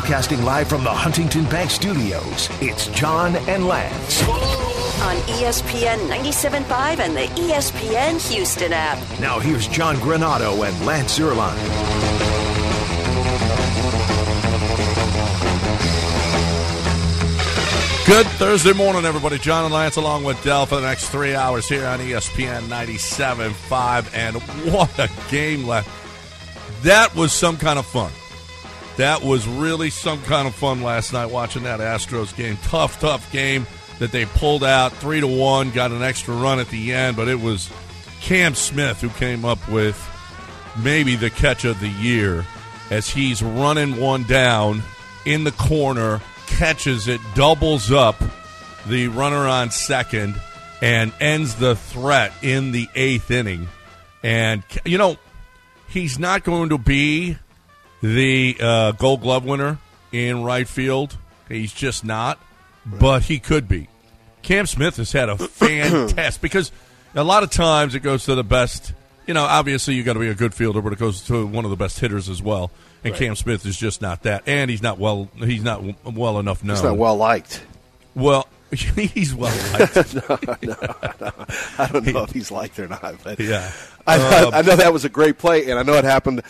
Broadcasting live from the Huntington Bank Studios, it's John and Lance. On ESPN 97.5 and the ESPN Houston app. Now here's John Granado and Lance Zierlein. Good Thursday morning, everybody. John and Lance along with Dell for the next 3 hours here on ESPN 97.5. And what a game left. That was some kind of fun. That was really some kind of fun last night watching that Astros game. Tough game that they pulled out 3-1, got an extra run at the end, but it was Cam Smith who came up with maybe the catch of the year as he's running one down in the corner, catches it, doubles up the runner on second, and ends the threat in the 8th inning. And, you know, he's not going to be the Gold Glove winner in right field. He's just not. Right. But he could be. Cam Smith has had a fantastic, because a lot of times it goes to the best. You know, obviously you got to be a good fielder, but it goes to one of the best hitters as well. And right. Cam Smith is just not that, and he's not well enough known. He's not well liked. Well, he's well liked. no. I don't know if he's liked or not, but yeah, I know that was a great play, and I know it happened.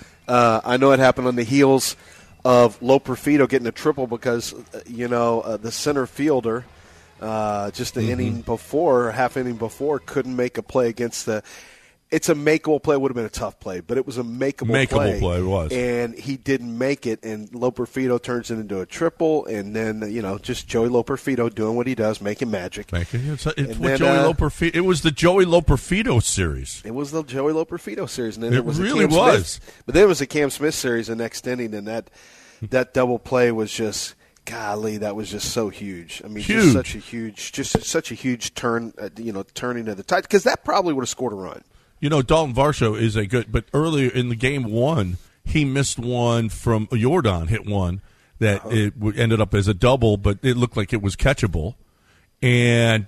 I know it happened on the heels of Loperfido getting a triple because, the center fielder just the inning before, half inning before, couldn't make a play against the – it's a makeable play. It would have been a tough play, but it was a makeable play. Play, it was. And he didn't make it, and Loperfido turns it into a triple, and then, just Joey Loperfido doing what he does, making magic. It's with Joey Loperfido. It was the Joey Loperfido series. It was the Joey Loperfido series. And then it was really was. But then it was a Cam Smith series the next inning, and that double play was just – golly, that was just so huge. I mean, huge. just such a huge turn, turning of the tide, because that probably would have scored a run. Dalton Varsho is a good, but earlier in the game one, he missed one from Jordan, hit one that it ended up as a double, but it looked like it was catchable. And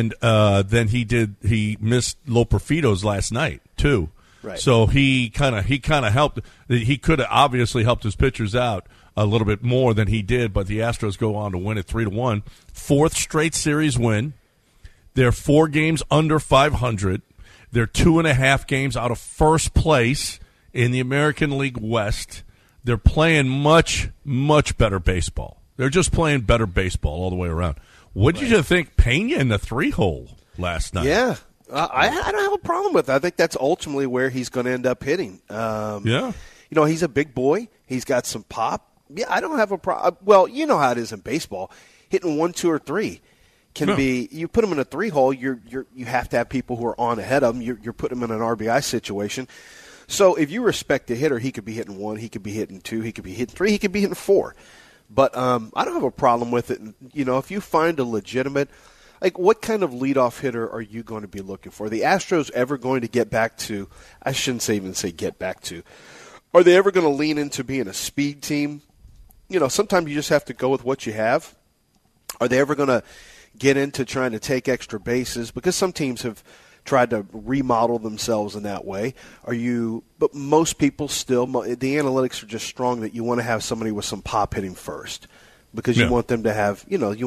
then he missed Loperfido's last night too. Right. So he kind of helped. He could have obviously helped his pitchers out a little bit more than he did, but the Astros go on to win it 3-1. 4th straight series win. They're 4 games under 500. They're 2.5 games out of first place in the American League West. They're playing much, much better baseball. They're just playing better baseball all the way around. What did you think Pena in the 3-hole last night? Yeah. I don't have a problem with that. I think that's ultimately where he's going to end up hitting. Yeah. He's a big boy. He's got some pop. Yeah, I don't have a problem. Well, you know how it is in baseball. Hitting 1, 2, or 3 can be. You put him in a 3-hole. You have to have people who are on ahead of him. You're putting him in an RBI situation. So if you respect the hitter, he could be hitting 1, he could be hitting 2, he could be hitting 3, he could be hitting 4. But I don't have a problem with it. If you find a legitimate, what kind of leadoff hitter are you going to be looking for? The Astros ever going to get back to? I shouldn't even say get back to. Are they ever going to lean into being a speed team? Sometimes you just have to go with what you have. Are they ever going to get into trying to take extra bases? Because some teams have tried to remodel themselves in that way. But most people still, the analytics are just strong that you want to have somebody with some pop hitting first. Because you want them to have,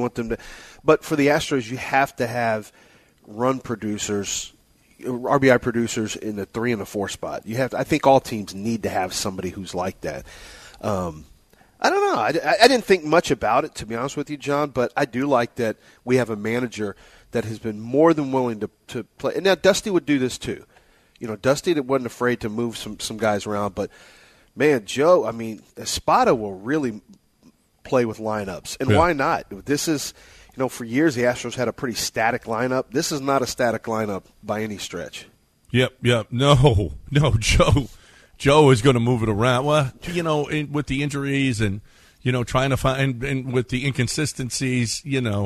but for the Astros, you have to have run producers, RBI producers in the 3 and the 4 spot. I think all teams need to have somebody who's like that. I don't know. I didn't think much about it, to be honest with you, John, but I do like that we have a manager that has been more than willing to play. And now Dusty would do this too. Dusty wasn't afraid to move some guys around, but, man, Joe, Espada will really play with lineups. And why not? This is, for years the Astros had a pretty static lineup. This is not a static lineup by any stretch. Yep. No, Joe is going to move it around. Well, with the injuries and, trying to find and with the inconsistencies,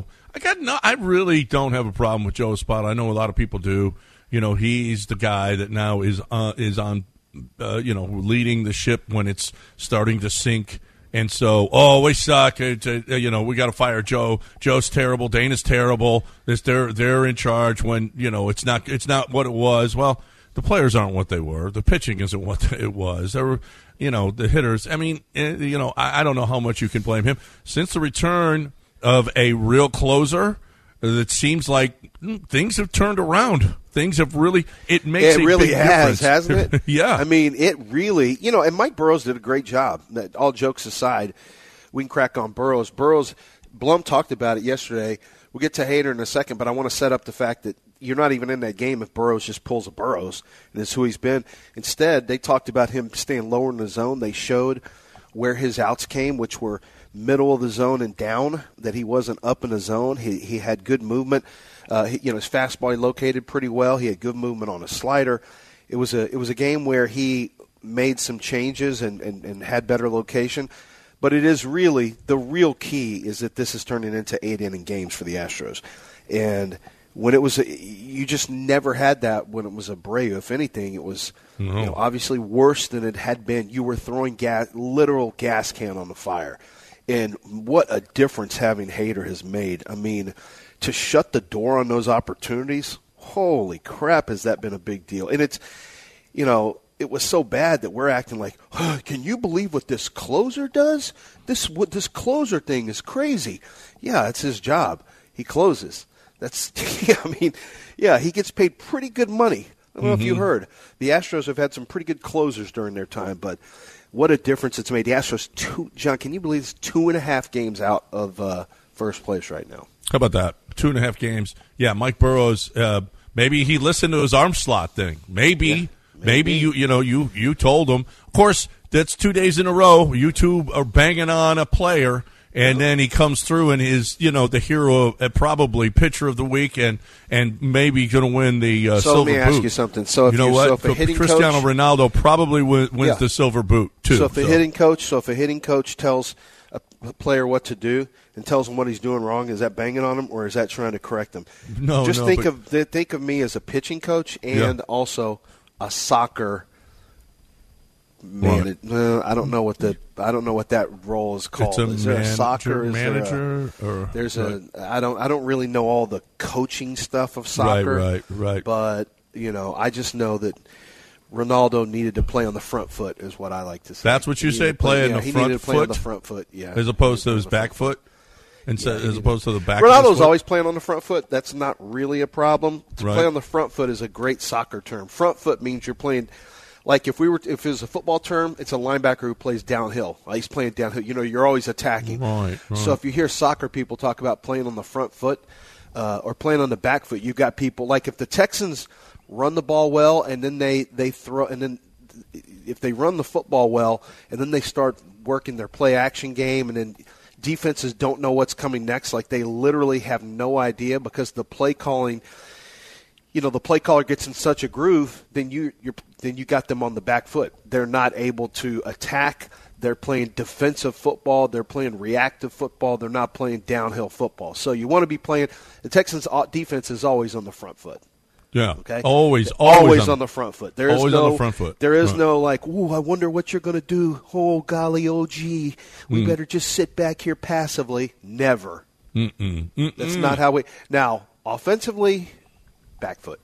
I really don't have a problem with Joe Espada. I know a lot of people do. He's the guy that now is on, leading the ship when it's starting to sink. And so, we suck. We got to fire Joe. Joe's terrible. Dana's terrible. They're in charge when, it's not what it was. Well, The players aren't what they were. The pitching isn't what it was. There were, the hitters. I mean, I don't know how much you can blame him. Since the return of a real closer, it seems like things have turned around. Things have really – it makes a big difference. It really has, hasn't it? Yeah. I mean, it really – and Mike Burrows did a great job. All jokes aside, we can crack on Burrows. Blum talked about it yesterday. We'll get to Hader in a second, but I want to set up the fact that you're not even in that game if Burrows just pulls a Burrows, and it's who he's been. Instead, they talked about him staying lower in the zone. They showed where his outs came, which were middle of the zone and down, that he wasn't up in the zone. He had good movement. His fastball he located pretty well. He had good movement on a slider. It was a game where he made some changes and had better location. But it is really, the real key is that this is turning into 8-inning games for the Astros. And when it was, you just never had that when it was Abreu. If anything, it was obviously worse than it had been. You were throwing literal gas can on the fire. And what a difference having Hader has made. I mean, to shut the door on those opportunities, holy crap, has that been a big deal. And it's, it was so bad that we're acting like, can you believe what this closer does? This closer thing is crazy. Yeah, it's his job. He closes. He gets paid pretty good money. I don't know if you heard. The Astros have had some pretty good closers during their time, but what a difference it's made. The Astros, John, can you believe it's 2.5 games out of first place right now? How about that? 2.5 games. Yeah, Mike Burrows, maybe he listened to his arm slot thing. Maybe you told him. Of course, that's 2 days in a row. You two are banging on a player, and then he comes through and is, the hero, probably pitcher of the week, and maybe going to win the silver boot. So let me ask you something. So if if a hitting Cristiano coach, Ronaldo probably wins the silver boot too. So if a hitting coach tells a player what to do and tells him what he's doing wrong, is that banging on him or is that trying to correct him? No, just think of me as a pitching coach and also a soccer man. I don't know what that role is called. Is there a soccer manager? I don't really know all the coaching stuff of soccer. Right. But I just know that Ronaldo needed to play on the front foot, is what I like to say. That's what you say, play on the front foot? He needed to play on the front foot, yeah. As opposed to his back foot? As opposed to the back foot? Ronaldo's always playing on the front foot. That's not really a problem. To play on the front foot is a great soccer term. Front foot means you're playing, like if it was a football term, it's a linebacker who plays downhill. He's playing downhill. You're always attacking. Right. So if you hear soccer people talk about playing on the front foot or playing on the back foot, you've got people, like if the Texans run the ball well and then they throw, and then if they run the football well and then they start working their play action game, and then defenses don't know what's coming next, like they literally have no idea because the play calling, the play caller gets in such a groove, then you got them on the back foot. They're not able to attack. They're playing defensive football. They're playing reactive football. They're not playing downhill football. So you want to be playing – the Texans' defense is always on the front foot. Yeah. Okay. Always on the front foot. There is always no, on the front foot. There is no like, ooh, I wonder what you're going to do. Oh, golly, oh, gee. We better just sit back here passively. Never. That's not how we. Now, offensively, back foot.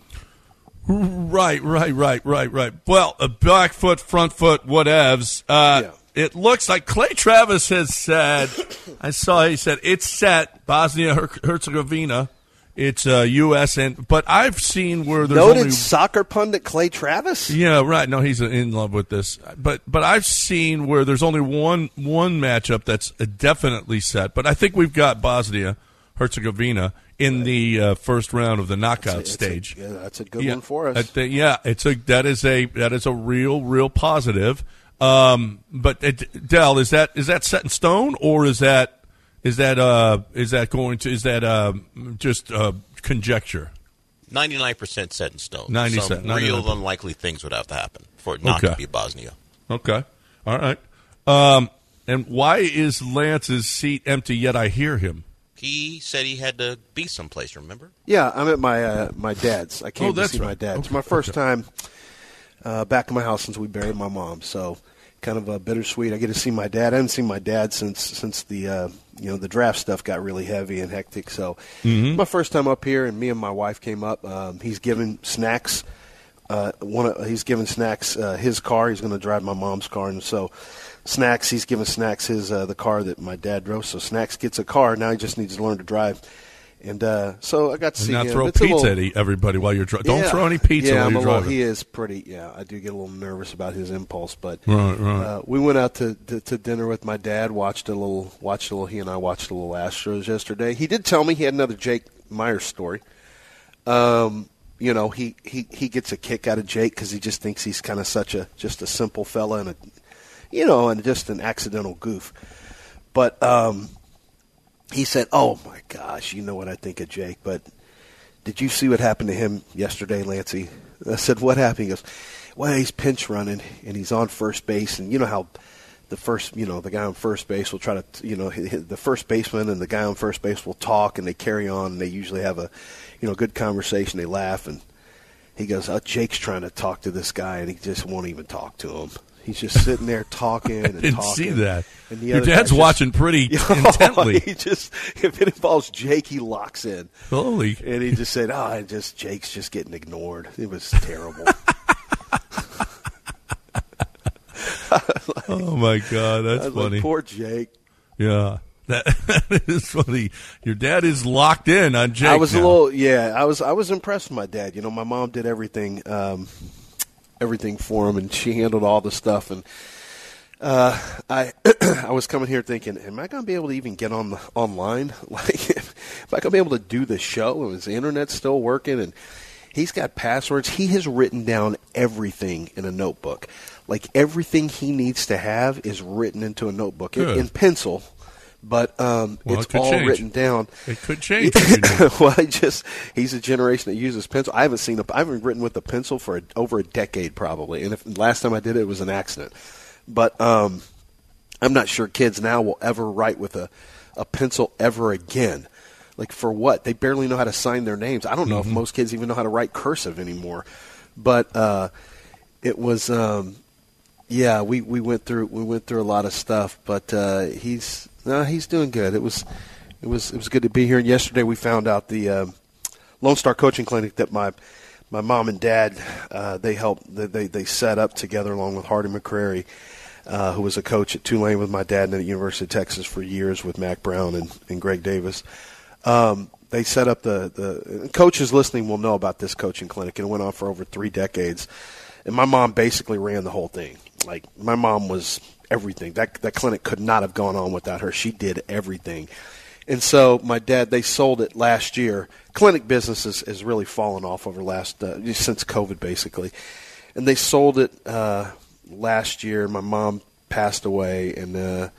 Right. Well, a back foot, front foot, whatevs. It looks like Clay Travis has said. He said it's set. Bosnia-Herzegovina. It's U.S. but I've seen where there's noted soccer pundit Clay Travis. Yeah, right. No, he's in love with this. But I've seen where there's only one matchup that's definitely set. But I think we've got Bosnia-Herzegovina in the first round of the knockout stage. That's a good one for us. That is a real positive. But Del, is that set in stone, or is that just conjecture? 99% set in stone. 90%. Some real unlikely things would have to happen for it not to be Bosnia. Okay. All right. And why is Lance's seat empty, yet I hear him? He said he had to be someplace, remember? Yeah, I'm at my dad's. I came to see my dad. It's my first time back in my house since we buried my mom, so kind of bittersweet. I get to see my dad. I haven't seen my dad since the the draft stuff got really heavy and hectic. So my first time up here, and me and my wife came up. He's giving snacks he's giving Snacks his car. He's going to drive my mom's car, and so he's giving Snacks his the car that my dad drove. So Snacks gets a car. Now he just needs to learn to drive. And so I got to see him. Not throw pizza at everybody while you're driving. Don't throw any pizza while you're driving. He is pretty. Yeah, I do get a little nervous about his impulse, but right. We went out to dinner with my dad. He and I watched a little Astros yesterday. He did tell me he had another Jake Myers story. He gets a kick out of Jake because he just thinks he's kind of just a simple fella and just an accidental goof. But he said, "Oh my gosh, you know what I think of Jake, but did you see what happened to him yesterday, Lancey?" I said, "What happened?" He goes, "Well, he's pinch running and he's on first base, and you know how the guy on first base will try to, the first baseman and the guy on first base will talk and they carry on and they usually have a, good conversation. They laugh." And he goes, "Jake's trying to talk to this guy and he just won't even talk to him. He's just sitting there talking and didn't talking." See that. And your dad's watching pretty intently. If it involves Jake, he locks in. Holy! And he just said, Jake's just getting ignored. It was terrible. Oh my God, that's funny. Like, poor Jake. Yeah, that is funny. Your dad is locked in on Jake. I was I was impressed with my dad. My mom did everything for him, and she handled all the stuff. And I was coming here thinking, am I going to be able to even get online? Like, am I going to be able to do the show? Is the internet still working? And he's got passwords. He has written down everything in a notebook. Like, everything he needs to have is written into a notebook in pencil. But it's all written down. It could change. Well, he's a generation that uses pencil. I haven't written with a pencil for over a decade probably. And last time I did it was an accident. But I'm not sure kids now will ever write with a pencil ever again. Like, for what? They barely know how to sign their names. I don't know if most kids even know how to write cursive anymore. But it was we went through a lot of stuff, but he's doing good. It was good to be here. And yesterday we found out the Lone Star Coaching Clinic that my mom and dad they set up together along with Hardy McCrary, who was a coach at Tulane with my dad and at the University of Texas for years with Mac Brown and Greg Davis. They set up the coaches listening will know about this coaching clinic, and it went on for over 3 decades. And my mom basically ran the whole thing. Like, my mom was everything. That clinic could not have gone on without her. She did everything. And so my dad, they sold it last year. Clinic business has really fallen off over since COVID, basically. And they sold it last year. My mom passed away, and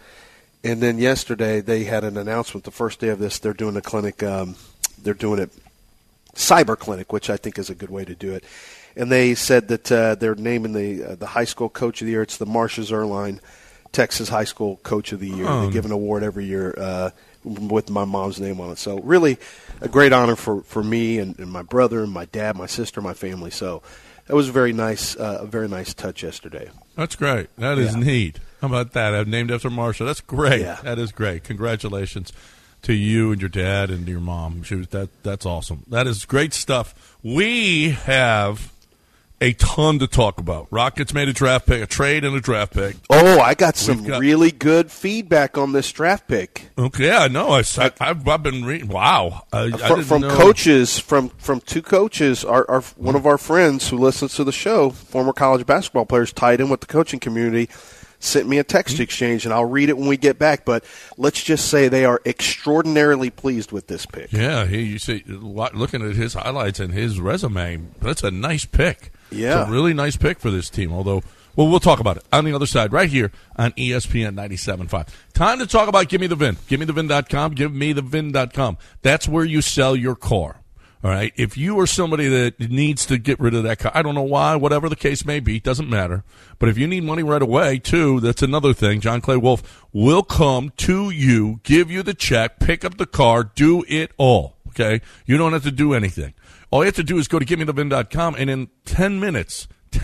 then yesterday they had an announcement. The first day of this, they're doing a clinic. They're doing it cyber clinic, which I think is a good way to do it. And they said that they're naming the high school coach of the year. It's the Marcia Zerline Texas High School Coach of the Year. They give an award every year with my mom's name on it. So really a great honor for me and my brother and my dad, my sister, my family. So that was a very nice touch yesterday. That's great. That is neat. How about that? I've named after Marcia. That's great. Yeah. That is great. Congratulations to you and your dad and your mom. That's awesome. That is great stuff. We have a ton to talk about. Rockets made a draft pick, a trade and a draft pick. Oh, I got some really good feedback on this draft pick. Okay, yeah, no, I've been reading. Wow, from coaches, from 2 coaches. Our one of our friends who listens to the show, former college basketball players tied in with the coaching community, sent me a text exchange, and I'll read it when we get back. But let's just say they are extraordinarily pleased with this pick. Yeah, you see, looking at his highlights and his resume, that's a nice pick. Yeah. It's a really nice pick for this team, although, well, we'll talk about it on the other side right here on ESPN 97.5. Time to talk about Give Me The VIN. GiveMeTheVIN.com, GiveMeTheVIN.com. That's where you sell your car. All right, if you are somebody that needs to get rid of that car, I don't know why, whatever the case may be, doesn't matter. But if you need money right away, too, that's another thing. John Clay Wolf will come to you, give you the check, pick up the car, do it all, okay? You don't have to do anything. All you have to do is go to GiveMeTheVIN.com, and in 10 minutes,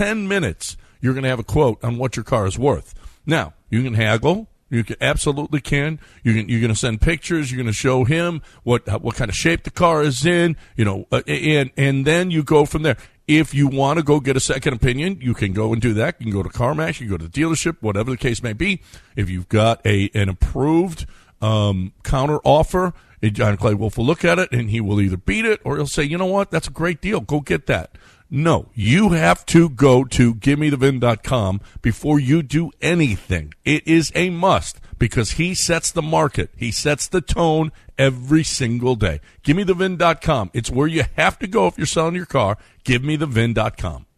you're going to have a quote on what your car is worth. Now, you can haggle. You absolutely can. You're going to send pictures. You're going to show him what kind of shape the car is in, and then you go from there. If you want to go get a second opinion, you can go and do that. You can go to CarMax, you can go to the dealership, whatever the case may be. If you've got an approved counter offer, John Clay Wolf will look at it, and he will either beat it or he'll say, you know what, that's a great deal. Go get that. No, you have to go to GiveMeTheVin.com before you do anything. It is a must because he sets the market. He sets the tone every single day. GiveMeTheVin.com. It's where you have to go if you're selling your car. GiveMeTheVin.com.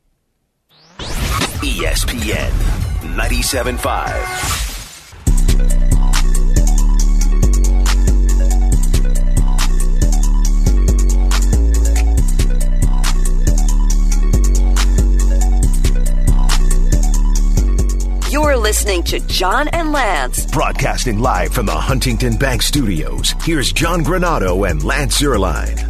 ESPN 97.5. You're listening to John and Lance. Broadcasting live from the Huntington Bank Studios, here's John Granado and Lance Zierlein.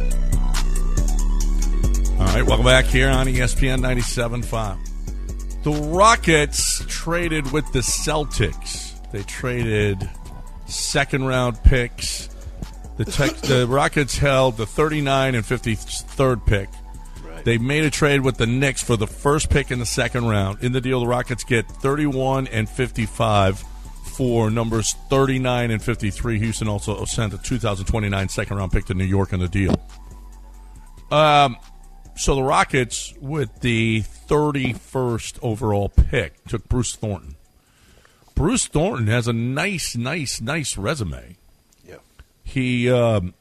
All right, welcome back here on ESPN 97.5. The Rockets traded with the Celtics. They traded second-round picks. The Rockets held the 39 and 53rd pick. They made a trade with the Knicks for the first pick in the second round. In the deal, the Rockets get 31 and 55 for numbers 39 and 53. Houston also sent a 2029 second-round pick to New York in the deal. So the Rockets, with the 31st overall pick, took Bruce Thornton. Bruce Thornton has a nice resume. Yeah. He's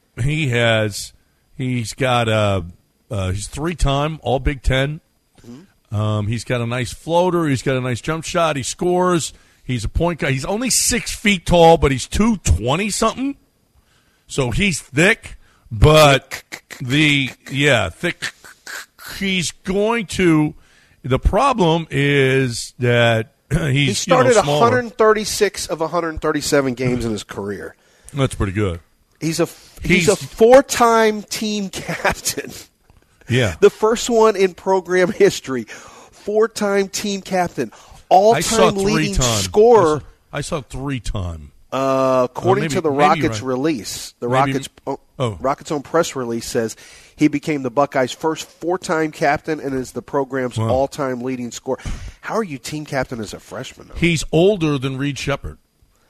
got he's 3-time All Big Ten. Mm-hmm. He's got a nice floater. He's got a nice jump shot. He scores. He's a point guy. He's only 6 feet tall, but he's 220 something. So he's thick, but thick. He's going to. The problem is that he started 136 of 137 games in his career. That's pretty good. He's a 4-time team captain. Yeah. The first one in program history. 4-time team captain. All-time leading scorer. I saw 3-time. According to the Rockets release, the Rockets' own press release says he became the Buckeyes' first 4-time captain and is the program's all-time leading scorer. How are you team captain as a freshman, though? He's older than Reed Sheppard.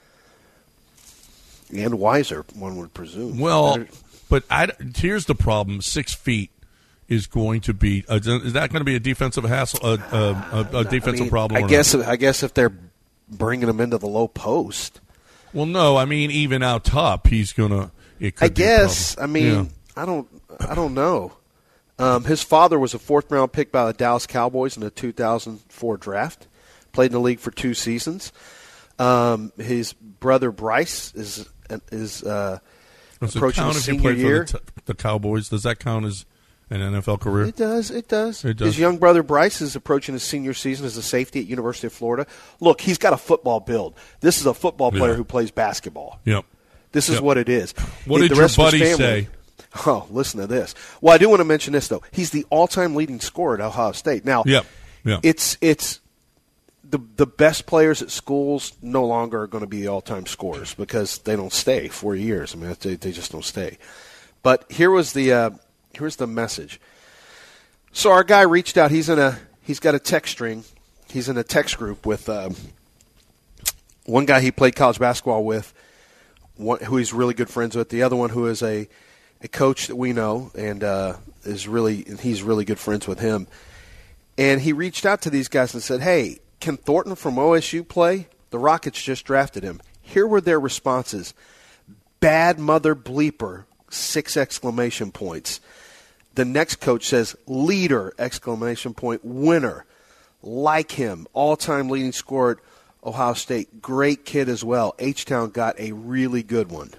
And wiser, one would presume. Well, but here's the problem. 6 feet is going to be is that going to be a defensive hassle, a defensive problem? I guess if they're bringing him into the low post. Well, no, I mean even out top, he's gonna. I guess. I mean, I don't know. His father was a 4th-round pick by the Dallas Cowboys in the 2004 draft. Played in the league for 2 seasons. His brother Bryce is approaching his senior year. For the Cowboys, does that count as an NFL career? It does. His young brother Bryce is approaching his senior season as a safety at University of Florida. Look, he's got a football build. This is a football player who plays basketball. Yep. This is what it is. What did your buddy say? Oh, listen to this. Well, I do want to mention this, though. He's the all-time leading scorer at Ohio State. Now, it's the best players at schools no longer are going to be the all-time scorers because they don't stay 4 years. I mean, they just don't stay. But here's the message. So our guy reached out. He's got a text string. He's in a text group with one guy he played college basketball with, who he's really good friends with. The other one who is a coach that we know and he's really good friends with him. And he reached out to these guys and said, "Hey, can Thornton from OSU play? The Rockets just drafted him." Here were their responses. Bad mother bleeper, 6 exclamation points. The next coach says, leader, exclamation point, winner. Like him, all-time leading scorer at Ohio State. Great kid as well. H-Town got a really good one.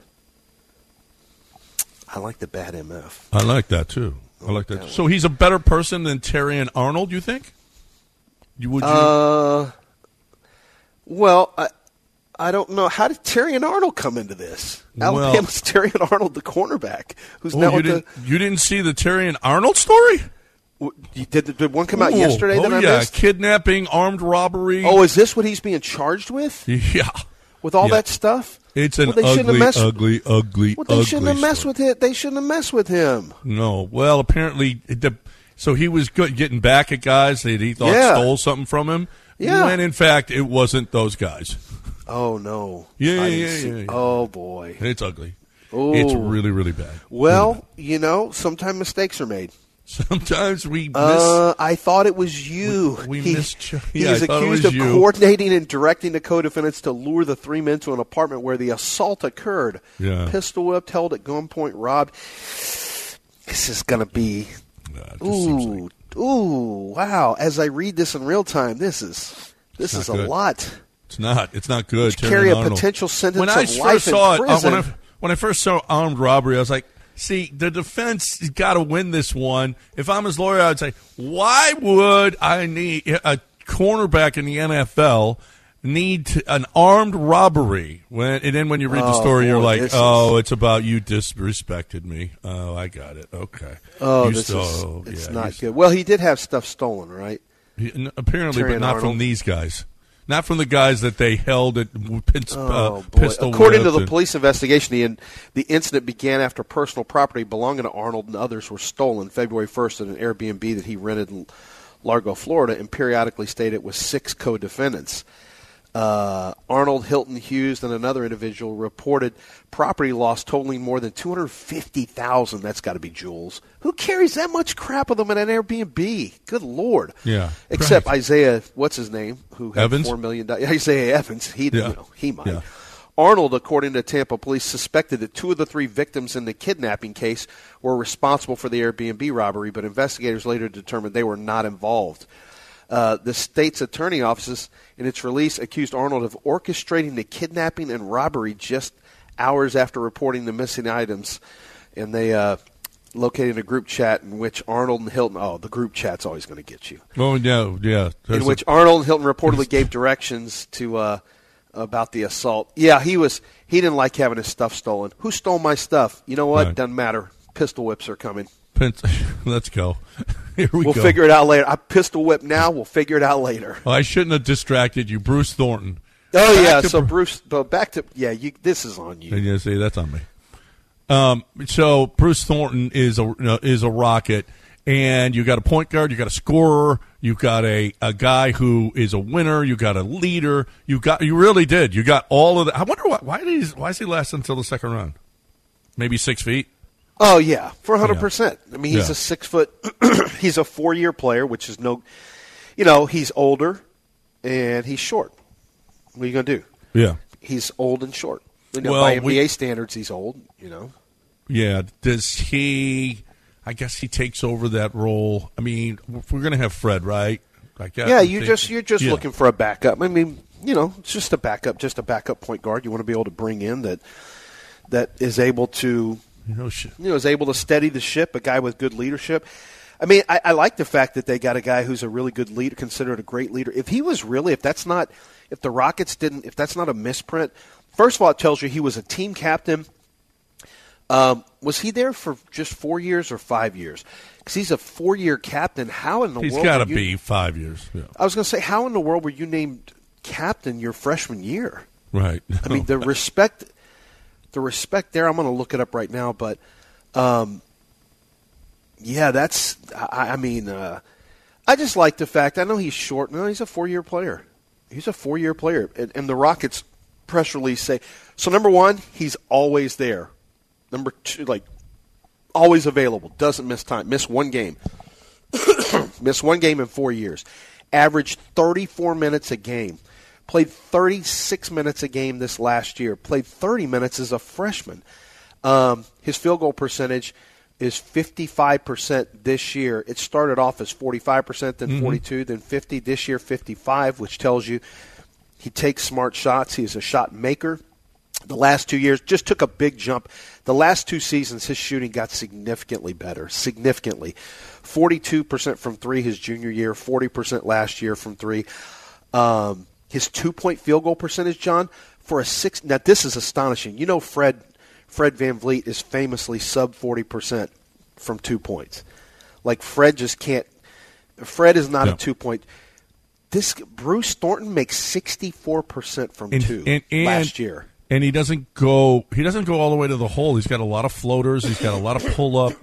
I like the bad MF. I like that, too. I like that. So he's a better person than Terrion Arnold, you think? Well, I don't know. How did Terrion Arnold come into this? Alabama's Terrion Arnold, the cornerback, who's now you didn't see the Terrion Arnold story? Did one come out yesterday that I missed? Kidnapping, armed robbery. Oh, is this what he's being charged with? Yeah. With all that stuff? It's an ugly. Well, they shouldn't have messed with it. They shouldn't have messed with him. No. Well, apparently So he was getting back at guys that he thought stole something from him. Yeah. When in fact it wasn't those guys. Oh no. Yeah. Oh boy. It's ugly. Ooh. It's really, really bad. Well, sometimes mistakes are made. Sometimes we miss. I thought it was you. He was accused of coordinating and directing the co-defendants to lure the three men to an apartment where the assault occurred. Yeah. Pistol whipped, held at gunpoint, robbed. This is going to be... Ooh, wow. As I read this in real time, this is a lot. It's not good. Carry a potential sentence of life in prison. When I first saw armed robbery, I was like, see, the defense has got to win this one. If I'm his lawyer, I would say, why would I need a cornerback in the NFL need an armed robbery? And then when you read the story, you're like, it's about you disrespected me. Oh, I got it. Okay. It's not good. Well, he did have stuff stolen, right? Apparently, but not from these guys. Not from the guys that they held at pistol. According to the police investigation, the incident began after personal property belonging to Arnold and others were stolen February 1st at an Airbnb that he rented in Largo, Florida, and periodically stayed at with 6 co-defendants. Arnold, Hilton, Hughes, and another individual reported property loss totaling more than $250,000. That's got to be jewels. Who carries that much crap with them in an Airbnb? Good Lord. Yeah. Except Isaiah, what's his name? Who had Evans? $4 million. Isaiah Evans. He might. Yeah. Arnold, according to Tampa police, suspected that 2 of the 3 victims in the kidnapping case were responsible for the Airbnb robbery, but investigators later determined they were not involved. The state's attorney offices, in its release, accused Arnold of orchestrating the kidnapping and robbery just hours after reporting the missing items. And they located a group chat in which Arnold and Hilton – the group chat's always going to get you. Oh, yeah. In which Arnold and Hilton reportedly gave directions to about the assault. Yeah, he didn't like having his stuff stolen. Who stole my stuff? You know what? Right. Doesn't matter. Pistol whips are coming. Let's go. Here we go. We'll figure it out later. I pistol whip now. We'll figure it out later. Well, I shouldn't have distracted you. Bruce Thornton. Oh, yeah. So, Bruce, back to – this is on you. Yeah, see, that's on me. So, Bruce Thornton is a rocket, and you got a point guard, you got a scorer, you got a guy who is a winner, you got a leader. You really did. You got all of that. I wonder why is he last until the second round? Maybe 6 feet? Oh, yeah, for 100%. I mean, he's a 6 foot – he's a 4-year player, which is he's older and he's short. What are you going to do? Yeah. He's old and short. By NBA standards, he's old, Yeah. Does he – I guess he takes over that role. I mean, we're going to have Fred, right? You're just looking for a backup. I mean, it's just a backup point guard. You want to be able to bring in that is able to – is able to steady the ship, a guy with good leadership. I mean, I like the fact that they got a guy who's a really good leader, considered a great leader. If the Rockets didn't, if that's not a misprint, first of all, it tells you he was a team captain. Was he there for just 4 years or 5 years? Because he's a 4-year captain. How in the world? He's got to be 5 years. Yeah. I was going to say, how in the world were you named captain your freshman year? Right. I mean, the respect there, I'm going to look it up right now, but that's – I just like the fact – I know he's short. No, he's a 4-year player. He's a 4-year player. And the Rockets press release say – so, number one, he's always there. Number two, always available. Doesn't miss time. Miss one game. Miss one game in 4 years. Averaged 34 minutes a game. Played 36 minutes a game this last year. Played 30 minutes as a freshman. His field goal percentage is 55% this year. It started off as 45%, then 42, then 50. This year, 55, which tells you he takes smart shots. He is a shot maker. The last 2 years just took a big jump. The last 2 seasons, his shooting got significantly better, significantly. 42% from three his junior year, 40% last year from three. His 2-point field goal percentage, John, for a 6. Now, this is astonishing. Fred VanVleet is famously sub 40% from 2 points. Fred just can't. Fred is not a 2-point. This Bruce Thornton makes 64% from two last year. And he doesn't go all the way to the hole. He's got a lot of floaters. He's got a lot of pull-up.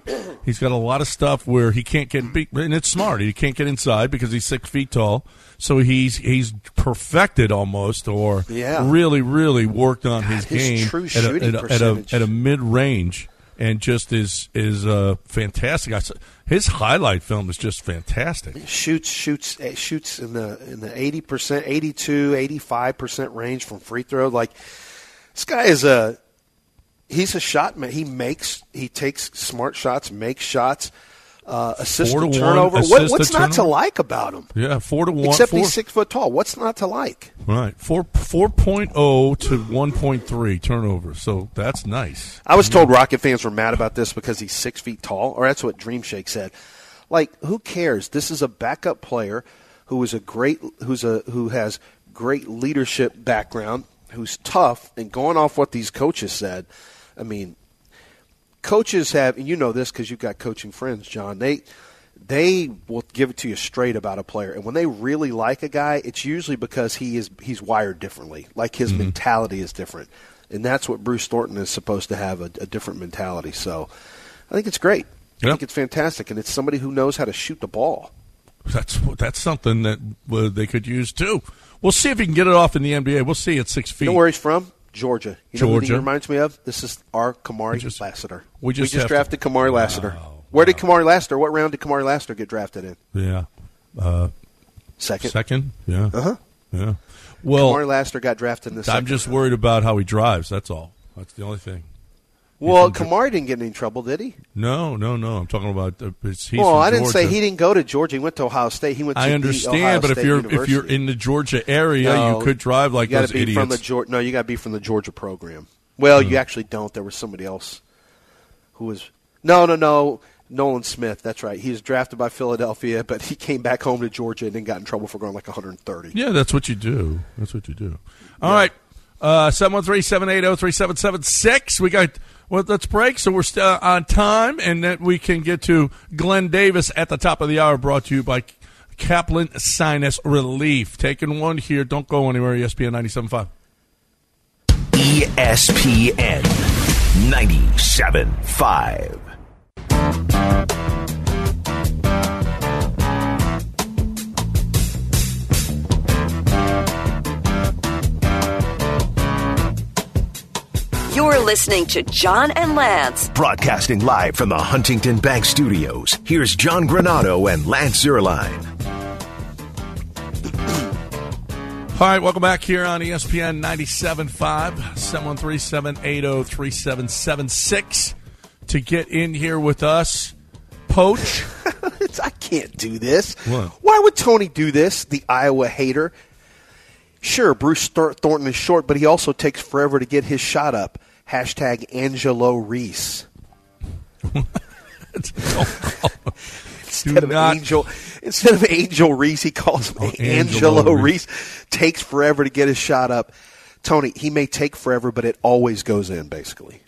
He's got a lot of stuff where he can't get beat, and it's smart. He can't get inside because he's 6 feet tall. So he's perfected almost, or really, really worked on his game true shooting percentage at a mid range, and just is fantastic. His highlight film is just fantastic. Shoots in the 80%, 82, 85% range from free throw. Like, this guy is he's a shot man. He takes smart shots, makes shots, assist to turnover. What's not to like about him? Yeah, 4-to-1. Except he's 6 foot tall. What's not to like? Right, 4.0 to 1.3 turnover. So that's nice. I was told Rocket fans were mad about this because he's 6 feet tall, or that's what Dream Shake said. Like, who cares? This is a backup player who has great leadership background, who's tough, and going off what these coaches said, I mean, coaches have, and you know this because you've got coaching friends, John, they will give it to you straight about a player. And when they really like a guy, it's usually because he's wired differently. Like, his mentality is different. And that's what Bruce Thornton is supposed to have, a different mentality. So I think it's great. I think it's fantastic. And it's somebody who knows how to shoot the ball. That's something that they could use, too. We'll see if he can get it off in the NBA. We'll see at 6 feet. You know where he's from? Georgia. You know who he reminds me of? This is our Kamari Lassiter. We just drafted Kamari Lassiter. Where did Kamari Lassiter? What round did Kamari Lassiter get drafted in? Yeah. Second? Yeah. Uh-huh. Yeah. Well, Kamari Lassiter got drafted in the second. I'm just worried about how he drives. That's all. That's the only thing. Well, Kamari didn't get in any trouble, did he? No. I'm talking about he's from I didn't say he didn't go to Georgia. He went to Ohio State. He went to I understand, but if you're in the Georgia area, you could drive like those idiots. You got to be from the Georgia program. Well, you actually don't. There was somebody else who was no. Nolan Smith. That's right. He was drafted by Philadelphia, but he came back home to Georgia and then got in trouble for going like 130. Yeah, that's what you do. All right. 713-780-3776. We got. Well, let's break, so we're still on time, and then we can get to Glenn Davis at the top of the hour, brought to you by Kaplan Sinus Relief. Taking one here. Don't go anywhere, ESPN 97.5. ESPN 97.5. You're listening to John and Lance. Broadcasting live from the Huntington Bank Studios. Here's John Granado and Lance Zierlein. All right, welcome back here on ESPN 97.5, 713-780-3776 to get in here with us. Poach. I can't do this. What? Why would Tony do this, the Iowa hater? Sure, Bruce Thornton is short, but he also takes forever to get his shot up. Hashtag Angelo Reese. Instead of Angel Reese, he calls him Angelo Reese. Takes forever to get his shot up. Tony, he may take forever, but it always goes in, basically.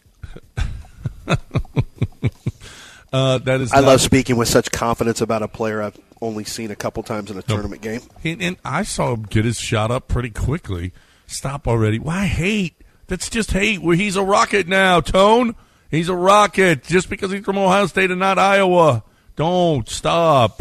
I love speaking with such confidence about a player I've only seen a couple times in a tournament game. And I saw him get his shot up pretty quickly. Stop already. Why hate? That's just hate. Well, he's a Rocket now, Tone. He's a Rocket just because he's from Ohio State and not Iowa. Don't stop.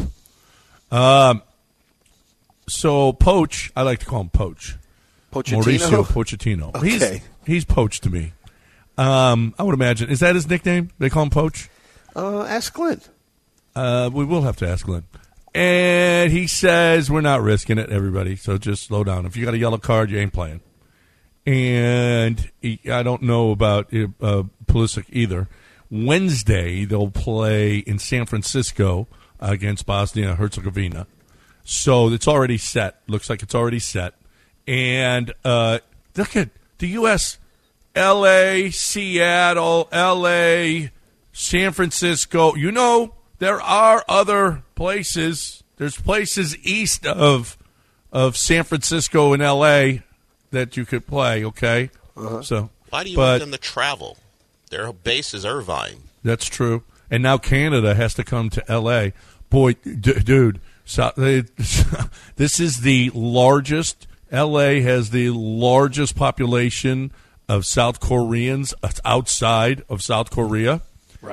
So Poach, I like to call him Poach. Pochettino? Mauricio Pochettino. Okay. He's Poach to me. I would imagine. Is that his nickname? They call him Poach? Ask Glenn. We will have to ask Glenn. And he says, we're not risking it, everybody, so just slow down. If you got a yellow card, you ain't playing. And I don't know about Pulisic either. Wednesday, they'll play in San Francisco against Bosnia-Herzegovina. So it's already set. Looks like it's already set. And look at the U.S., L.A., Seattle, L.A., San Francisco. You know, there are other places. There's places east of San Francisco and L.A. that you could play, okay? Uh-huh. So, why do you want them to travel? Their base is Irvine. That's true. And now Canada has to come to L.A. Boy, dude, this is the largest. L.A. has the largest population of South Koreans outside of South Korea. Right.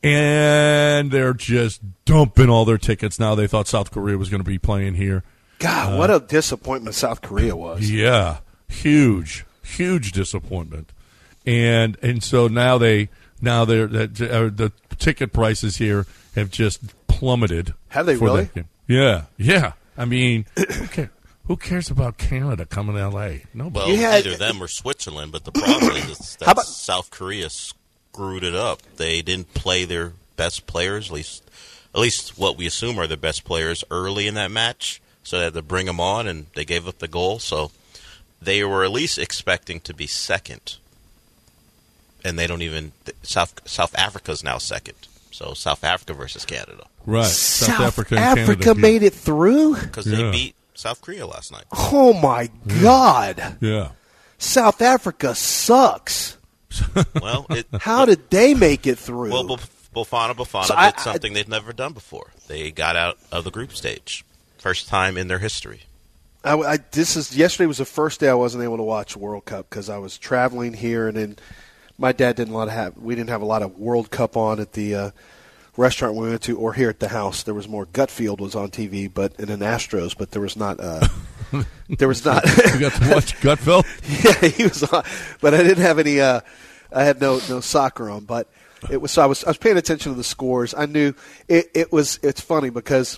And they're just dumping all their tickets now. They thought South Korea was going to be playing here. God, what a disappointment South Korea was. Yeah, huge disappointment. And so now the ticket prices here have just plummeted. Have they really? Yeah. I mean, who cares about Canada coming to L.A.? Nobody. Well, either them or Switzerland, but the problem is that South Korea screwed it up. They didn't play their best players, at least what we assume are their best players early in that match, so they had to bring them on, and they gave up the goal. So they were at least expecting to be second, and they don't even – South Africa's now second. So South Africa versus Canada. Right. South Africa and Canada made it through? Because they beat South Korea last night. Oh, my God. Yeah. South Africa sucks. Well, how did they make it through? Well, Bafana did something they've never done before. They got out of the group stage. First time in their history. Yesterday was the first day I wasn't able to watch World Cup because I was traveling here, and then my dad we didn't have a lot of World Cup on at the restaurant we went to, or here at the house. There was more. Gutfield was on TV, and an Astros, but there was not. There was not. You got to watch Gutfield? Yeah, he was on, but I didn't have any. I had no soccer on, but it was. So I was paying attention to the scores. I knew it was. It's funny because,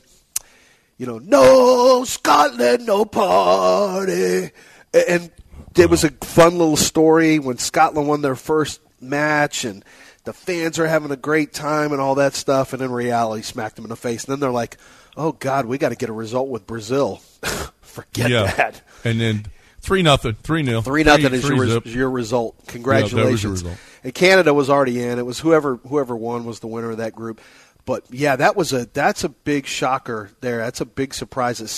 no Scotland, no party, and it was a fun little story when Scotland won their first match and the fans are having a great time and all that stuff, and then reality smacked them in the face. And then they're like, oh, God, we got to get a result with Brazil. Forget that. And then 3-0. 3-0. 3-0 is your result. Congratulations. Yeah, that was your result. And Canada was already in. It was whoever won was the winner of that group. But, yeah, that's a big shocker there. That's a big surprise at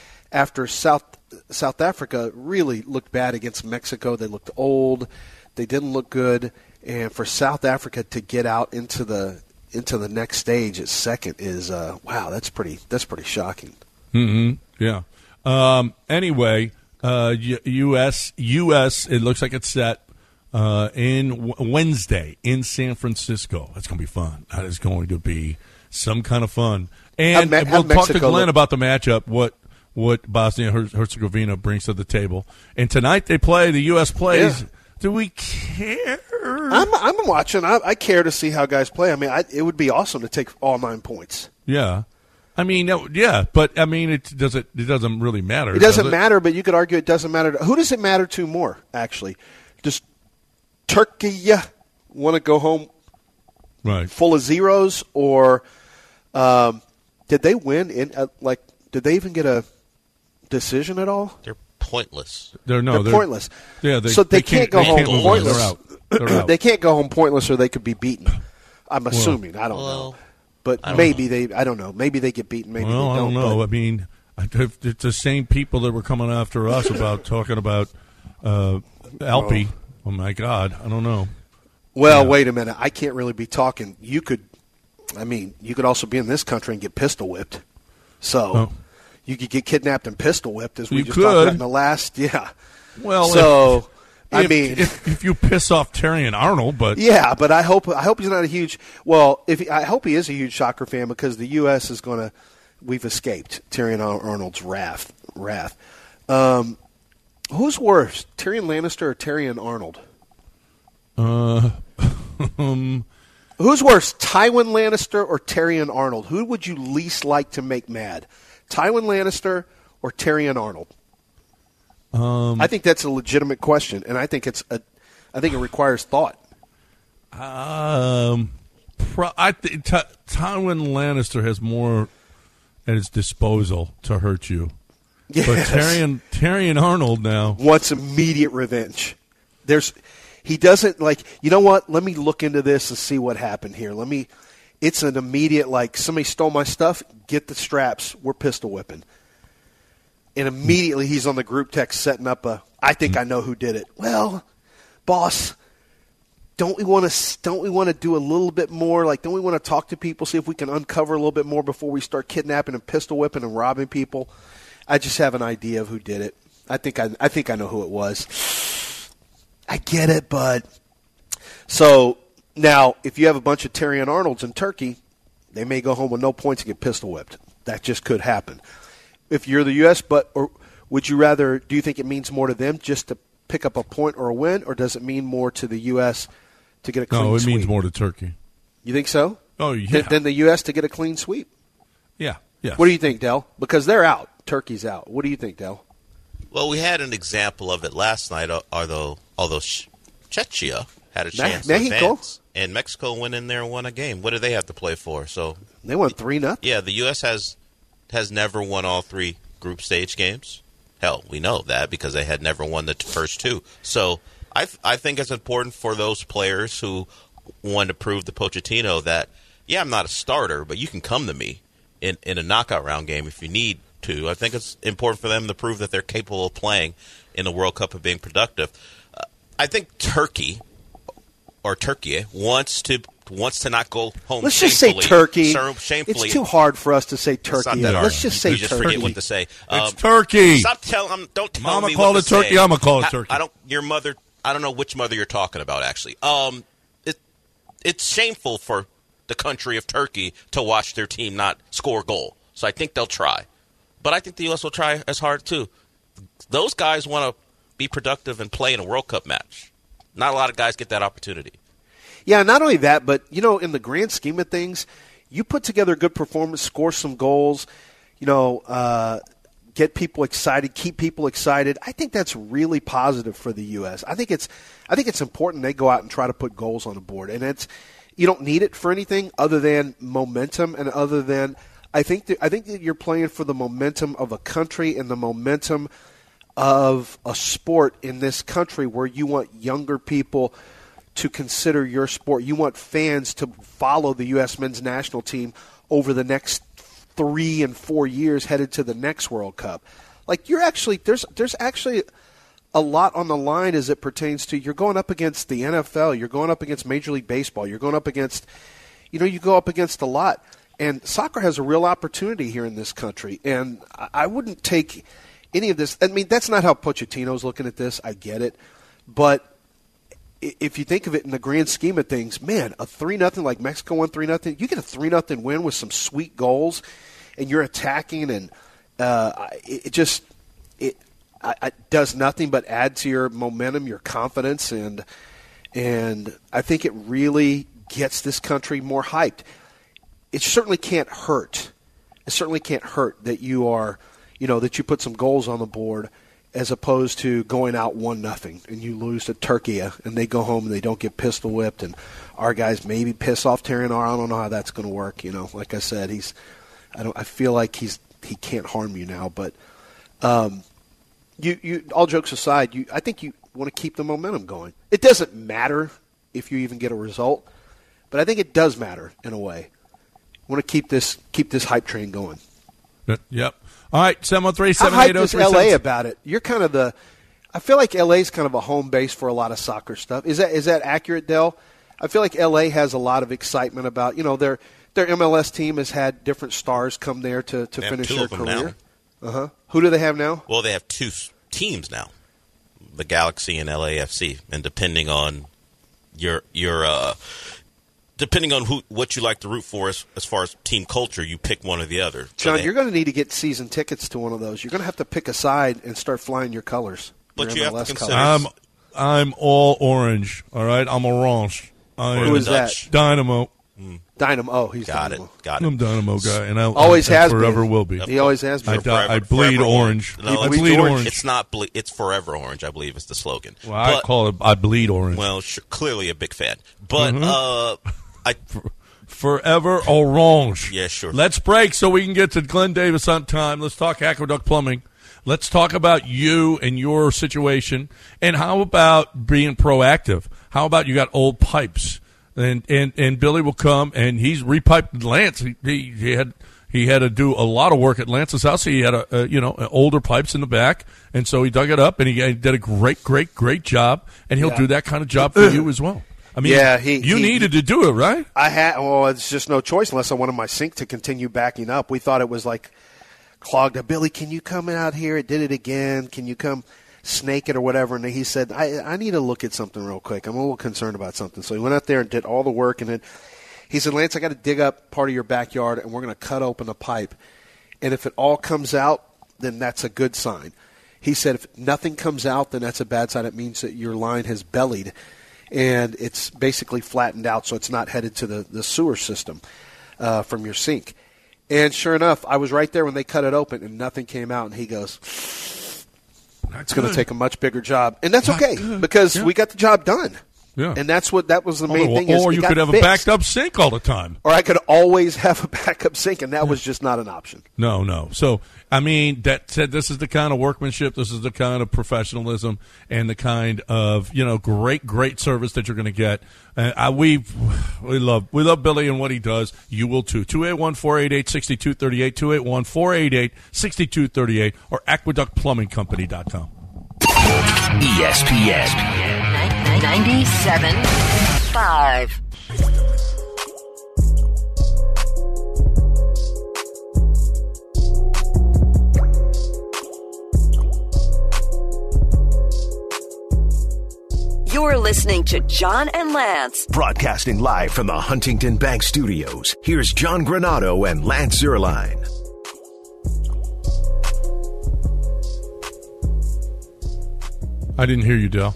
South Africa really looked bad against Mexico. They looked old. They didn't look good. And for South Africa to get out into the next stage at second is wow. That's pretty shocking. Mm-hmm. Yeah. Anyway, U.S. It looks like it's set in Wednesday in San Francisco. That's going to be fun. That is going to be some kind of fun. And we'll talk to Glenn about the matchup. What Bosnia-Herzegovina brings to the table. And tonight they play. The U.S. plays. Yeah. Do we care? I'm watching. I care to see how guys play. I mean, it would be awesome to take all 9 points. Yeah. I mean, yeah, but I mean, it doesn't really matter. It doesn't matter, but you could argue it doesn't matter. Who does it matter to more, actually? Does Turkey want to go home full of zeros, or did they win? Did they even get a decision at all? They're pointless. They're pointless. Yeah, they can't go home pointless. They're out. They can't go home pointless, or they could be beaten. I'm assuming. I don't know. But I don't know. Maybe they get beaten. Maybe they don't. I don't know. I mean, it's the same people that were coming after us about talking about Alpi. Oh, my God. I don't know. Well, wait a minute. I can't really be talking. You could also be in this country and get pistol whipped. So you could get kidnapped and pistol whipped, as we just talked about in the last. Yeah. Well, so if you piss off Terrion Arnold, but yeah, but I hope he's not a huge. Well, I hope he is a huge soccer fan, because the U.S. is going to. We've escaped Terrion Arnold's wrath. Who's worse, Tyrion Lannister or Terrion Arnold? Who's worse, Tywin Lannister or Terrion Arnold? Who would you least like to make mad, Tywin Lannister or Terrion Arnold? I think that's a legitimate question, and I think it requires thought. I think Tywin Lannister has more at his disposal to hurt you. Yes. But Terrion Arnold now wants immediate revenge. He doesn't you know what? Let me look into this and see what happened here. It's an immediate, somebody stole my stuff, get the straps, we're pistol whipping. And immediately he's on the group text setting up I think I know who did it. Well, boss, don't we want to do a little bit more? Don't we want to talk to people, see if we can uncover a little bit more before we start kidnapping and pistol whipping and robbing people? I just have an idea of who did it. I think I know who it was. I get it, but so Now, if you have a bunch of Terrion Arnolds in Turkey, they may go home with no points and get pistol whipped. That just could happen. If you're the U.S., or would you rather, do you think it means more to them just to pick up a point or a win, or does it mean more to the U.S. to get a clean sweep? No, it means more to Turkey. You think so? Oh, yeah. Than the U.S. to get a clean sweep? Yeah, yeah. What do you think, Del? Because they're out. Turkey's out. What do you think, Del? Well, we had an example of it last night, although Czechia had a chance to advance. And Mexico went in there and won a game. What do they have to play for? So they won 3-0. Yeah, the U.S. has never won all 3 group stage games. Hell, we know that because they had never won the first 2. So I think it's important for those players who want to prove to Pochettino that, yeah, I'm not a starter, but you can come to me in a knockout round game if you need to. I think it's important for them to prove that they're capable of playing in the World Cup and being productive. I think Turkey wants to not go home. Let's just say Turkey. Shamefully. It's too hard for us to say Turkey. Let's just say Turkey. You just forget what to say. It's Turkey. Stop telling. Don't tell Mama me called what it to Turkey. say. I'm gonna call it Turkey. Your mother. I don't know which mother you're talking about. Actually, it's shameful for the country of Turkey to watch their team not score a goal. So I think they'll try, but I think the U.S. will try as hard too. Those guys want to be productive and play in a World Cup match. Not a lot of guys get that opportunity. Yeah, not only that, but, in the grand scheme of things, you put together a good performance, score some goals, get people excited, keep people excited. I think that's really positive for the U.S. I think it's important they go out and try to put goals on the board. And you don't need it for anything other than momentum and other than I think that you're playing for the momentum of a country and the momentum of a sport in this country where you want younger people to consider your sport. You want fans to follow the U.S. men's national team over the next 3 and 4 years headed to the next World Cup. Like there's actually a lot on the line as it pertains to you're going up against the NFL, you're going up against Major League Baseball, you're going up against, you go up against a lot. And soccer has a real opportunity here in this country. And I wouldn't take any of this. I mean, that's not how Pochettino's looking at this. I get it. But if you think of it in the grand scheme of things, man, a 3-0 like Mexico won 3-0, you get a 3-0 win with some sweet goals, and you're attacking, and it does nothing but add to your momentum, your confidence, and I think it really gets this country more hyped. It certainly can't hurt. It certainly can't hurt that you are, that you put some goals on the board as opposed to going out 1-0 and you lose to Turkey and they go home and they don't get pistol whipped and our guys maybe piss off Terrion Arnold. I don't know how that's going to work. Like I said, I feel like he can't harm you now. But you all jokes aside, I think you want to keep the momentum going. It doesn't matter if you even get a result, but I think it does matter in a way. I want to keep this hype train going. Yep. All right, 713-780-37. How hyped is L.A. about it? You're kind of I feel like L.A.'s kind of a home base for a lot of soccer stuff. Is that accurate, Del? I feel like L.A. has a lot of excitement about, their MLS team has had different stars come there to finish their career. Uh-huh. Who do they have now? Well, they have 2 teams now, the Galaxy and LAFC, and depending on depending on what you like to root for as far as team culture, you pick one or the other. John, you're going to need to get season tickets to one of those. You're going to have to pick a side and start flying your colors. But you MLS have to consider. I'm all orange. All right, I'm orange. Who is that? Dynamo. Dynamo. Oh, he's got Dynamo. Got it. I'm Dynamo guy, and always has forever been. will be. He always has been. I bleed orange. No, I bleed orange. It's not. It's forever orange. I believe is the slogan. Well, I call it. I bleed orange. Well, clearly a big fan, but Forever orange. Yeah, sure. Let's break so we can get to Glenn Davis on time. Let's talk Aqueduct Plumbing. Let's talk about you and your situation. And how about being proactive? How about you got old pipes? And Billy will come, and he's repiped Lance. He had to do a lot of work at Lance's house. He had older pipes in the back, and so he dug it up, and he did a great job. And he'll do that kind of job for you as well. I mean, you needed to do it, right? I had. Well, it's just no choice unless I wanted my sink to continue backing up. We thought it was like clogged up. Billy, can you come out here? It did it again. Can you come? snake it or whatever. And he said, I need to look at something real quick. I'm a little concerned about something. So he went out there and did all the work. And then he said, Lance, I got to dig up part of your backyard, and we're going to cut open the pipe. And if it all comes out, then that's a good sign. He said if nothing comes out, then that's a bad sign. It means that your line has bellied, and it's basically flattened out, so it's not headed to the sewer system from your sink. And sure enough, I was right there when they cut it open, and nothing came out. And he goes, it's going to take a much bigger job. And that's okay, because we got the job done. Yeah. And that was the main thing. Or you could have fixed. a backed up sink all the time. Or I could always have a backup sink, and that was just not an option. No. So, I mean, that said, this is the kind of workmanship, this is the kind of professionalism, and the kind of, great service that you're going to get. We love Billy and what he does. You will too. 281-488-6238, 281-488-6238, or aqueductplumbingcompany.com. ESPN 97.5. You're listening to John and Lance. Broadcasting live from the Huntington Bank Studios, here's John Granado and Lance Zierlein. I didn't hear you, Dale.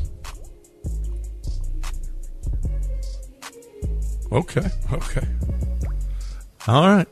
Okay. All right.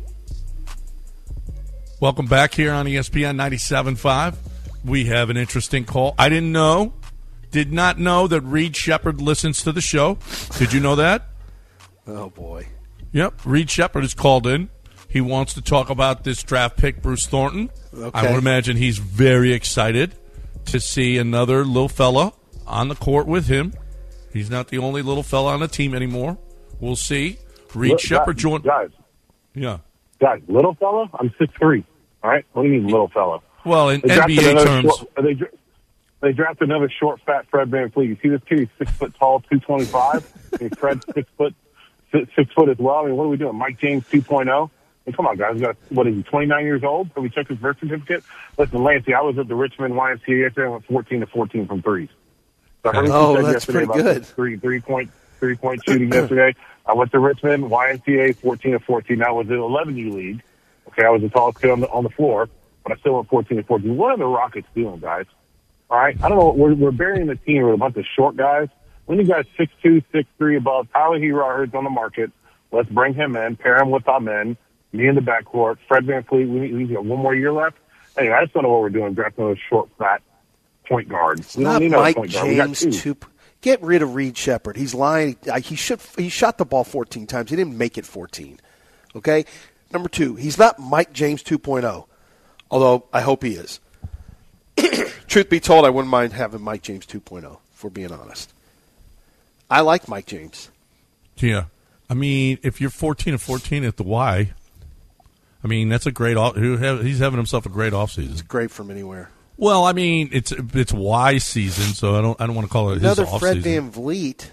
Welcome back here on ESPN 97.5. We have an interesting call. I did not know that Reed Shepherd listens to the show. Did you know that? Oh, boy. Yep. Reed Shepherd has called in. He wants to talk about this draft pick, Bruce Thornton. Okay. I would imagine he's very excited to see another little fella on the court with him. He's not the only little fella on the team anymore. We'll see. Reed Shepherd joined. Guys. Yeah. Guys, little fella? I'm 6'3". All right? What do you mean little fella? Well, in NBA terms. They drafted another short, fat Fred VanVleet. You see this kid? He's 6 foot tall, 225. And Fred's 6 foot as well. I mean, what are we doing? Mike James 2.0? I mean, come on, guys. What is he, 29 years old? Have we checked his birth certificate? Listen, Lancey, I was at the Richmond YMCA yesterday and went 14 to 14 from threes. So that's pretty good. Three-point shooting yesterday. I went to Richmond YMCA 14 to 14. That was an 11U league. Okay, I was the tallest kid on the floor, but I still went 14 to 14. What are the Rockets doing, guys? All right, I don't know. We're burying the team with a bunch of short guys. When you guys 6'2", 6'3" above, Tyler Herro's on the market. Let's bring him in, pair him with our men, me in the backcourt, Fred VanVleet. We got one more year left. Anyway, I just don't know what we're doing, drafting a short, fat point guard. It's not Mike James. Get rid of Reed Shepherd. He's lying. He shot the ball 14 times. He didn't make it 14. Okay? Number 2, he's not Mike James 2.0, although I hope he is. Truth be told, I wouldn't mind having Mike James 2.0, if we're being honest. I like Mike James. Yeah. I mean, if you're 14 to 14 at the Y, I mean, that's a great he's having himself a great offseason. It's great from anywhere. Well, I mean, it's Y season, so I don't want to call it another his off Fred season. VanVleet,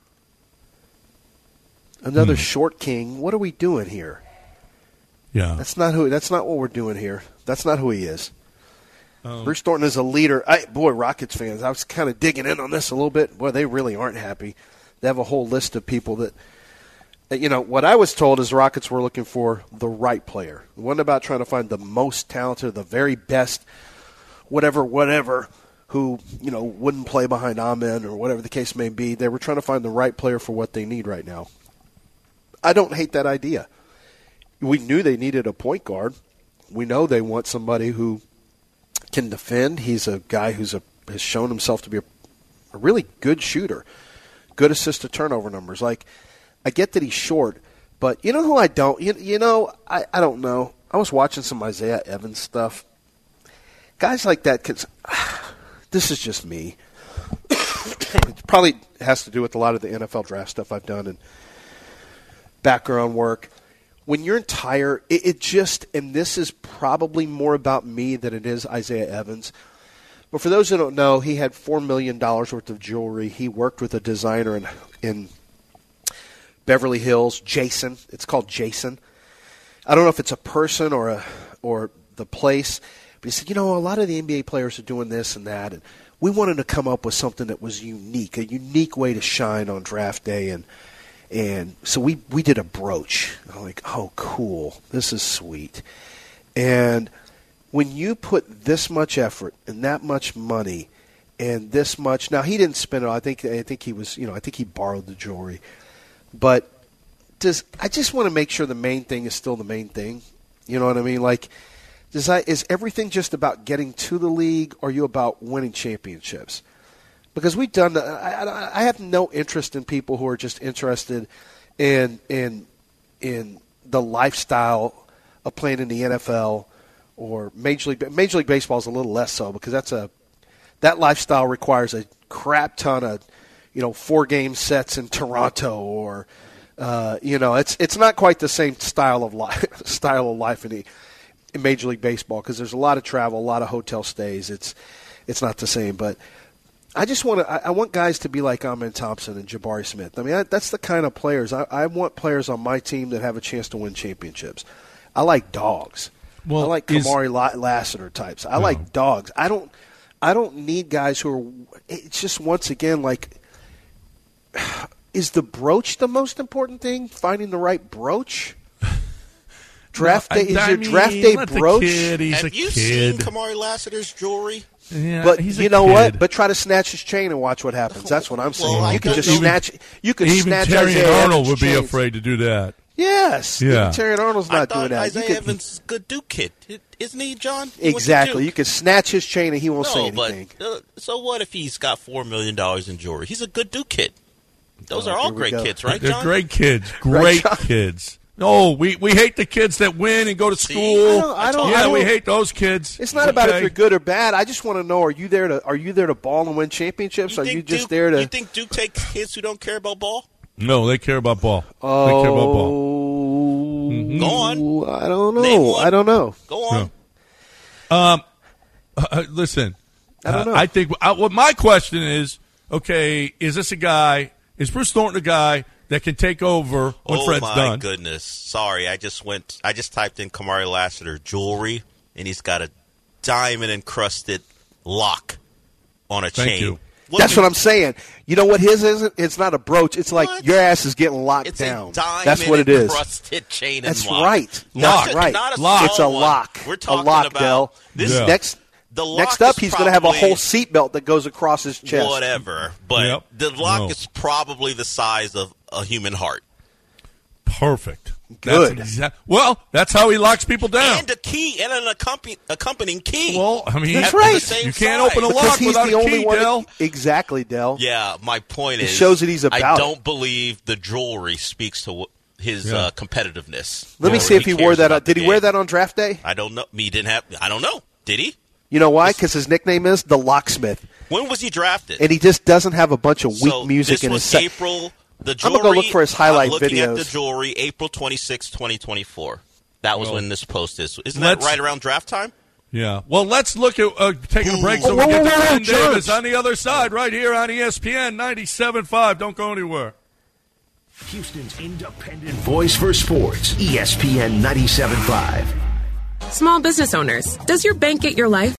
another short king. What are we doing here? Yeah. That's not what we're doing here. That's not who he is. Bruce Thornton is a leader. Rockets fans, I was kind of digging in on this a little bit. Boy, they really aren't happy. They have a whole list of people that what I was told is the Rockets were looking for the right player. It wasn't about trying to find the most talented, the very best, whatever, who, wouldn't play behind Amen or whatever the case may be. They were trying to find the right player for what they need right now. I don't hate that idea. We knew they needed a point guard. We know they want somebody who can defend. He's a guy has shown himself to be a really good shooter, good assist to turnover numbers. Like, I get that he's short, but you know who I don't? I don't know. I was watching some Isaiah Evans stuff. Guys like that, this is just me. It probably has to do with a lot of the NFL draft stuff I've done and background work. When you're entire, and this is probably more about me than it is Isaiah Evans. But for those who don't know, he had $4 million worth of jewelry. He worked with a designer in Beverly Hills, Jason. It's called Jason. I don't know if it's a person or the place, But he said, a lot of the NBA players are doing this and that, and we wanted to come up with something that was unique, a unique way to shine on draft day, and so we did a brooch. I'm like, oh, cool, this is sweet. And when you put this much effort and that much money and this much, now he didn't spend it all. I think he was, I think he borrowed the jewelry, but I just want to make sure the main thing is still the main thing. You know what I mean? Like, is everything just about getting to the league, or are you about winning championships? Because we've done I have no interest in people who are just interested in the lifestyle of playing in the NFL or Major League Baseball is a little less so, because that lifestyle requires a crap ton of 4-game sets in Toronto, or it's not quite the same style of life in Major League Baseball, because there's a lot of travel, a lot of hotel stays. It's not the same, but I just I want guys to be like Amen Thompson and Jabari Smith. I mean, that's the kind of players I want. Players on my team that have a chance to win championships. I like dogs. Well, I like Kamari Lassiter types. I like dogs. I don't need guys who are. It's just, once again, like, is the brooch the most important thing? Finding the right brooch. Draft day is your draft day brooch. Have you seen Kamari Lassiter's jewelry? Yeah, but you know what? But try to snatch his chain and watch what happens. That's what I'm saying. Well, you can just snatch. You can even snatch. Terry Isaiah Arnold Evans' would be chains. afraid to do that. Yes. Yeah. Terry Arnold's not doing that. Isaiah Evans is a good Duke kid, isn't he, John? Exactly. You can snatch his chain and he won't say anything. But so what if he's got $4 million in jewelry? He's a good Duke kid. Those are all great kids, right, John? They're great kids. Great kids. No, we hate the kids that win and go to school. We hate those kids. It's not about if you're good or bad. I just want to know: are you there to ball and win championships? Are you just there to? You think Duke takes kids who don't care about ball? No, they care about ball. Oh, they care about ball. Mm-hmm. Go on. I don't know. I don't know. Go on. Listen. I don't know. I think what my question is: okay, is this a guy? Is Bruce Thornton a guy that can take over when Fred's done? Oh, my goodness. Sorry, I just typed in Kamari Lassiter jewelry, and he's got a diamond-encrusted lock on a chain. Thank you. That's what I'm saying. You know what his isn't? It's not a brooch. It's like your ass is getting locked down. It's a diamond That's what it is. Encrusted chain That's and lock. right. Lock. That's right. Not a It's a lock. We're talking a lock, about Del. this. Yeah. Next up, he's going to have a whole seatbelt that goes across his chest. Whatever. But the lock is probably the size of a human heart. Perfect. Good. That's how he locks people down. And a key and an accompanying key. Well, I mean, that's right. You can't open a lock without a key, Del. Exactly, Del. Yeah, my point is, it shows that he's about I don't believe the jewelry speaks to his competitiveness. Let me see if he wore that. Did he wear that on draft day? I don't know. I don't know. Did he? You know why? Because his nickname is the Locksmith. When was he drafted? And he just doesn't have a bunch of weak music in his set. April. The jewelry, I'm going to go look for his highlight videos. I'm looking at the jewelry, April 26, 2024. That was when this post is. Isn't that right around draft time? Yeah. Well, let's look at taking a break so we get to Ryan Davis on the other side right here on ESPN 97.5. Don't go anywhere. Houston's independent voice for sports, ESPN 97.5. Small business owners, does your bank get your life?